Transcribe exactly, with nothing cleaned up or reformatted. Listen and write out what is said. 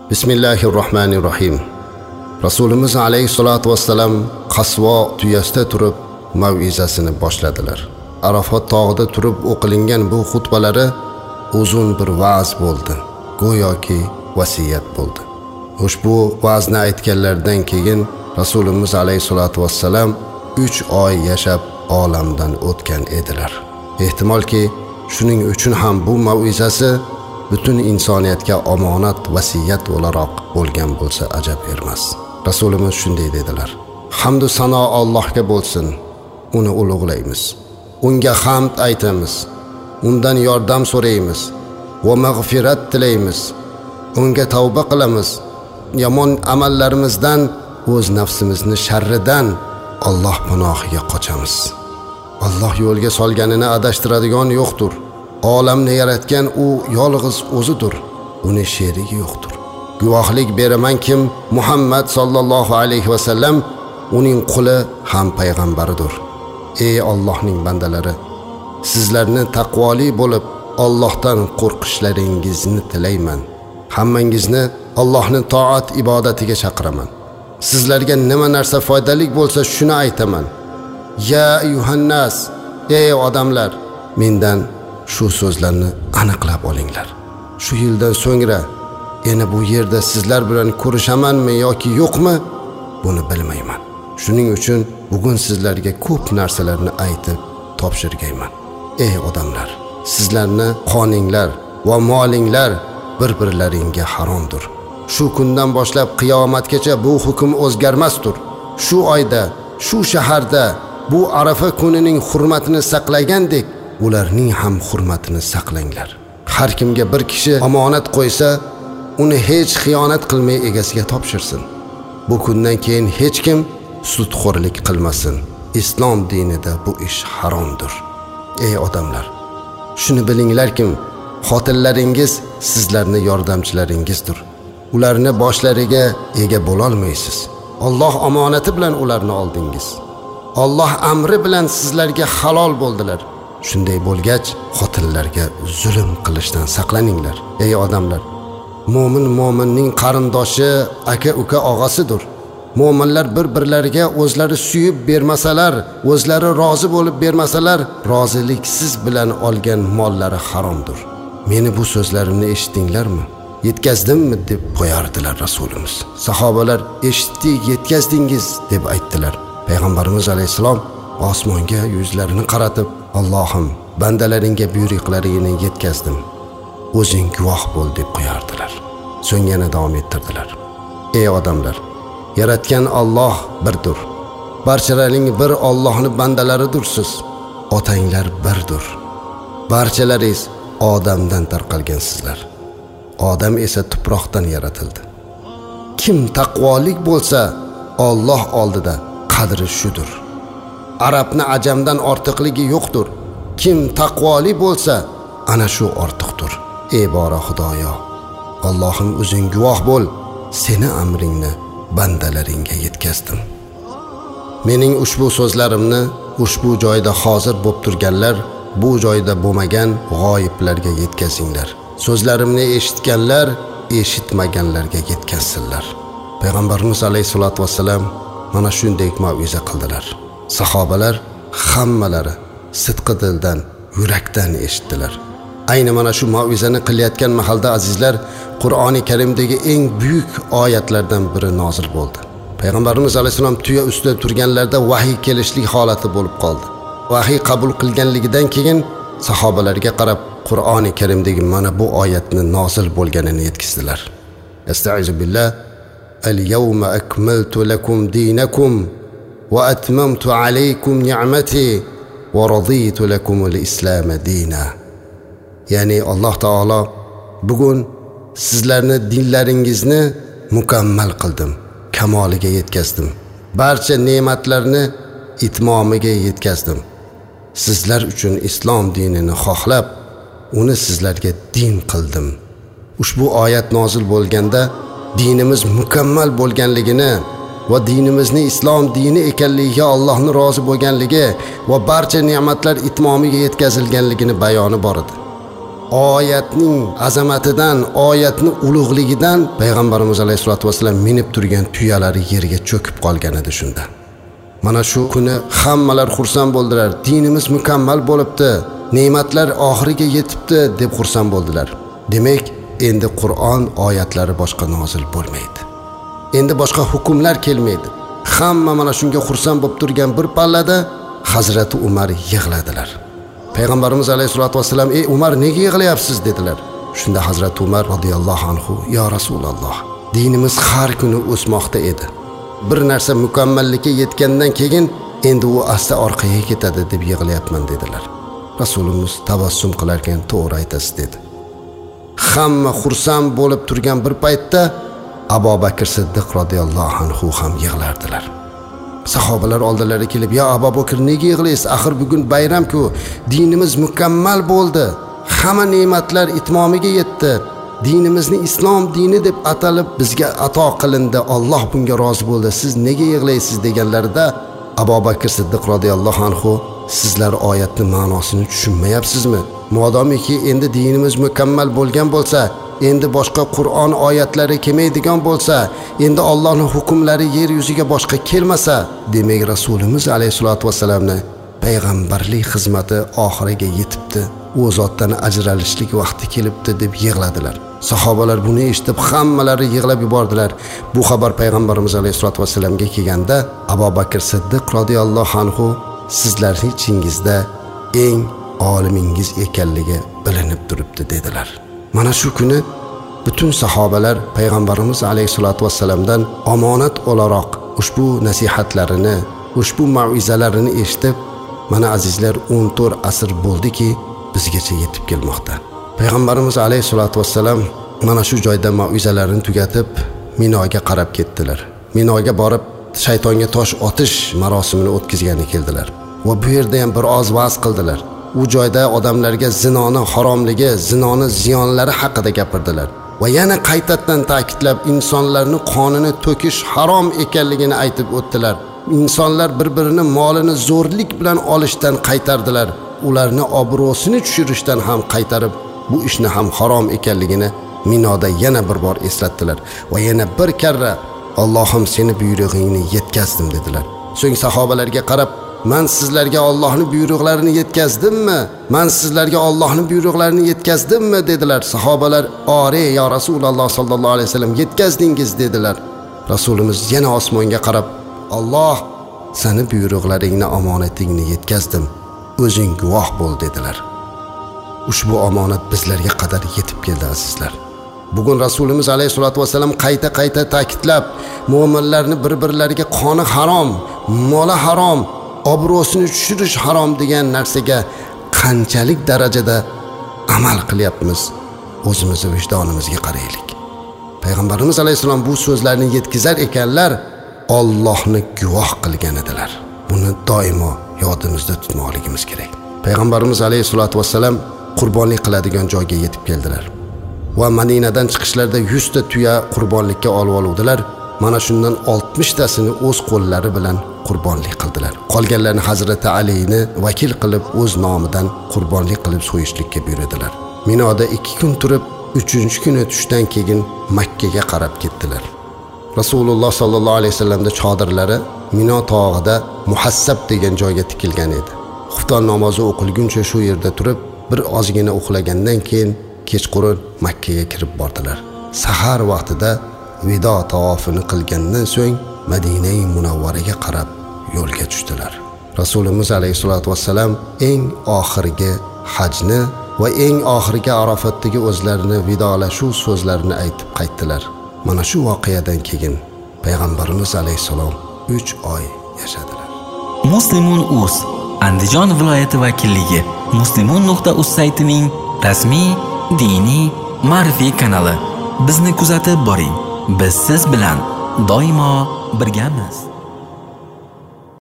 Bismillahirrohmanirrohim. Rasulimiz alayhissalatu vassalam Qasvo tuyasida turib mav'izasini boshladilar. Arafot tog'ida turib o'qilingan bu xutbalari uzun bir va'z bo'ldi, go'yoki vasiyat bo'ldi. Ushbu va'zni aytganlardan keyin Rasulimiz alayhissalatu vassalam uch oy yashab olamdan o'tgan edilar. Ehtimolki shuning uchun ham bu mav'izasi butun insoniyatga omonat, vasiyat o'laroq bo'lgan bo'lsa ajab emas. Rasulimiz shunday dedilar: Hamd va sano Allohga bo'lsin. Uni ulug'laymiz. Unga hamd aytamiz. Undan yordam so'raymiz va mag'firat tilaymiz. Unga tavba qilamiz. Yomon amallarimizdan, o'z nafsimizni sharridan Alloh panohiga qochamiz. Alloh yo'lga solganini adashtiradigan yo'qdir. Olamni yaratgan u yolg'iz o'zidir. Uning sherigi yo'qdir. Guvohlik beraman kim Muhammad sallallohu alayhi va sallam uning quli ham payg'ambaridir. Ey Allohning bandalari, sizlarni taqvoli bo'lib Allohdan qo'rqishlaringizni tilayman. Hammangizni Allohning toat ibodatiga chaqiraman. Sizlarga nima narsa foydali bo'lsa shuni aytaman. Ya ayyuhannas, ey odamlar, mendan shu so'zlarni aniqlab olinglar. Shu yildan so'ngra yana bu yerda sizlar bilan ko'rishamanmi yoki yo'qmi, buni bilmayman. Shuning uchun bugun sizlarga ko'p narsalarni aytib topshirgayman. Ey odamlar, sizlarni qoninglar va molinglar bir-birlaringga haromdir. Shu kundan boshlab qiyomatgacha bu hukm o'zgarmasdir. Shu oyda, shu shaharda bu Arafa kunining hurmatini saqlagandek, ularning ham hurmatini saqlanglar. Har kimga bir kishi omonat qo'ysa, uni hech xiyonat qilmay egasiga topshirsin. Bu kundan keyin hech kim sudxo'rlik qilmasin. Islom dinida bu ish haromdir. Ey odamlar, shuni bilinglarki, xotinlaringiz sizlarni yordamchilaringizdir. Ularni boshlariga ega bo'la olmaysiz. Alloh omonati bilan ularni oldingiz. Alloh amri bilan sizlarga halol bo'ldilar. Shunday bo'lgach, xotinlarga zulm qilishdan saqlaninglar. Ey odamlar, mo'min mo'minning qarindoshi, aka-uka, og'asidir. Mo'minlar bir-birlariga o'zlari suyib bermasalar, o'zlari rozi bo'lib bermasalar, roziliksiz bilan olgan mollari haromdir. Meni bu so'zlarimni eshitdinglarmi? Yetkazdimmi deb qo'yardilar Rasulimiz. Sahobalar eshitdik, yetkazdingiz deb aytdilar. Payg'ambarimiz alayhisalom osmonga yuzlarini qaratib, Allohim, bandalaringga buyruqlaringni yetkazdim. O'zing guvoh bo'l deb qo'yardilar. So'ng yana davom ettirdilar. Ey odamlar, yaratgan Alloh birdir. Barchalaring bir Allohning bandalaridirsiz. Otanglar birdir. Barchalaringiz Odamdan tarqalgansizlar. Odam esa tuproqdan yaratildi. Kim taqvolik bo'lsa, Alloh oldida qadri shudir. Arabni ajamdan ortiqligi yo'qdir. Kim taqvoli bo'lsa, ana shu ortiqdir. Ey bora Xudoyo, Allohim o'zing guvoh bo'l, seni amringni bandalaringga yetkazdim. Mening ushbu so'zlarimni ushbu joyda hozir bo'lib turganlar, bu joyda bo'lmagan g'oyiblarga yetkazinglar. So'zlarimni eshitganlar eshitmaganlarga yetkazsinlar. Payg'ambarimiz alayhissalatu vassalam mana shunday mav'iza qildilar. Sahobalar hammalari sidqi dildan, yurakdan eshitdilar. Ayni mana shu mav'izani qilayotgan mahalda azizlar, Qur'oni Karimdagi eng buyuk oyatlardan biri nozil bo'ldi. Payg'ambarimiz alayhisalom tuya ustida turganlarda vahiy kelishlik holati bo'lib qoldi. Vahiy qabul qilganligidan keyin sahobalarga qarab Qur'oni Karimdagi mana bu oyatni nozil bo'lganini yetkazdilar. Estaizu billah. Al-yawma akmaltu lakum dinakum va atmamtu alaykum ni'mati va raditu lakum al-islam dinan. Ya'ni Alloh taolo bugun sizlarni dinlaringizni mukammal qildim, kamoliga yetkazdim. Barcha ne'matlarni itmomiga yetkazdim. Sizlar uchun islom dinini xohlab, uni sizlarga din qildim. Ushbu oyat nozil bo'lganda dinimiz mukammal bo'lganligini va dinimizni islom dini ekanligiga Allohning rozi bo'lganligi va barcha ne'matlar itmomiga yetkazilganligini bayoni bor edi. oyatning azamatidan, oyatning ulug'ligidan payg'ambarimiz alayhisolatu vasallam minib turgan tuyalari yerga cho'kib qolgan edi shunda. Mana shu kuni hammalar xursand bo'ldilar. Dinimiz mukammal bo'libdi, ne'matlar oxiriga yetibdi deb xursand bo'ldilar. Demak, endi Qur'on oyatlari boshqa nozil bo'lmaydi. Endi boshqa hukmlar kelmaydi. Hamma mana shunga xursand bo'lib turgan bir pallada Hazrati Umar yig'ladilar. Payg'ambarimiz alayhisolatu vasallam: "Ey Umar, nega yig'layapsiz?" dedilar. Shunda Hazrati Umar radhiyallohu anhu: "Ya Rasululloh, dinimiz har kuni o'smoqda edi. Bir narsa mukammallikka yetgandan keyin endi u asta orqaga ketadi deb yig'layapman" dedilar. Rasulimiz tabassum qilarkan: "To'g'ri aytasiz" dedi. Hamma xursand bo'lib turgan bir paytda Abu Bakr Siddiq radhiyallohu anhu ham yig'lardilar. Sahobalar oldilariga kelib: "Ya Abu Bakr, nega yig'laysiz? Axir bugun bayram-ku, dinimiz mukammal bo'ldi. Hamma ne'matlar itmomiga yetdi. Dinimizni islom dini deb atalib bizga ato qilindi. Alloh bunga rozi bo'ldi. Siz nega yig'laysiz?" deganlarida Abu Bakr Siddiq radhiyallohu anhu: "Sizlar oyatning ma'nosini tushunmayapsizmi? Modomiki endi dinimiz mukammal bo'lgan bo'lsa, endi boshqa Qur'on oyatlari kelmaydigan bo'lsa, endi Allohning hukmlari yer yuziga boshqa kelmasa, demak Rasulimiz alayhisolatu vasallamni payg'ambarlik xizmati oxiriga yetibdi. U zotdan ajralishlik vaqti kelibdi" deb yig'ladilar. Sahobalar buni eshitib hammalari yig'lab yubordilar. Bu xabar payg'ambarimiz alayhisolatu vasallamga kelganda Abu Bakr Siddiq radhiyallohu anhu: "Sizlarning ichingizda eng olimingiz ekanligi bilinib turibdi" dedilar. Mana shu kuni butun sahobalar payg'ambarimiz alayhisolatu vasallamdan omonat o'laroq ushbu nasihatlarini, ushbu mau'izalarini eshitib, mana azizlar o'n to'rt asr bo'ldiki bizgacha yetib kelmoqda. Payg'ambarimiz alayhisolatu vasallam mana shu joyda mau'izalarini tugatib Minoga qarab ketdilar. Minoga borib shaytonga tosh otish marosimini o'tkazgani keldilar va bu yerda ham bir oz va'z qildilar. U joyda odamlarga zinoni haromligi, zinoni ziyonlari haqida gapirdilar va yana qaytadan ta'kidlab insonlarning qonini to'kish harom ekanligini aytib o'tdilar. İnsanlar bir-birini molini zo'rlik bilan olishdan qaytardilar. Ularni obro'sini tushirishdan ham qaytarib, bu ishni ham harom ekanligini Minoda yana bir bor eslatdilar va yana bir karra Allohim seni buyrug'ingni yetkazdim dedilar. So'ng sahobalarga qarab: "Men sizlarga Allohning buyruqlarini yetkazdimmi? Men sizlarga Allohning buyruqlarini yetkazdimmi?" dedilar. Sahobalar: "Ore ya Rasululloh sallallohu alayhi vasallam, yetkazdingiz" dedilar. Rasulimiz yana osmonga qarab: "Alloh, seni buyruqlaringni, omonatingni yetkazdim. O'zing guvoh bo'l" dedilar. Ushbu omonat bizlarga qadar yetib keldi azizlar. Bugun Rasulimiz alayhisolatu vasallam qayta-qayta ta'kidlab, mu'minlarni bir-birlariga qoni harom, moli harom, obro'sini tushirish harom degan narsaga qanchalik darajada amal qilyapmiz, o'zimizning vijdonimizga qaraylik. Payg'ambarimiz alayhisalom bu so'zlarni yetkazar ekanlar, Allohni guvoh qilgan edilar. Buni doimo yodimizda tutmoqligimiz kerak. Payg'ambarimiz alayhisolatu vasallam qurbonlik qiladigan joyga yetib keldilar va Madinadan chiqishlarda yuz ta tuya qurbonlikka olib oluvdilar. Mana shundan oltmish tasini o'z qo'llari bilan qurbonlik qildilar. Qolganlarni Hazrati Alini vakil qilib o'z nomidan qurbonlik qilib so'yishlikka buyurdilar. Minoda ikki kun turib, uchinchi kuni tushdan keyin Makka ga qarab ketdilar. Rasululloh sallallohu alayhi vasallamda chodirlari Mino tog'ida Muhassab degan joyga tikilgan edi. Xufton namozi o'qilguncha shu yerda turib, bir ozgina uxlagandan keyin kechqurun Makka ga kirib bordilar. Sahar vaqtida vido tavofini qilgandan so'ng Madina-i Munawvaraga qarab yo'lga tushdilar. Rasulimiz alayhisolatu vasallam eng oxirgi hajni va eng oxirgi Arofatdagi o'zlarini vidolashuv so'zlarini aytib qaytdilar. Mana shu voqeadan keyin payg'ambarimiz alayhisalom uch oy yashadilar. Muslimun.uz Andijon viloyati vakilligi muslimun nuqta uz saytining rasmiy diniy ma'rifiy kanali. Bizni kuzatib boring. Biz siz bilan doimo birgamiz.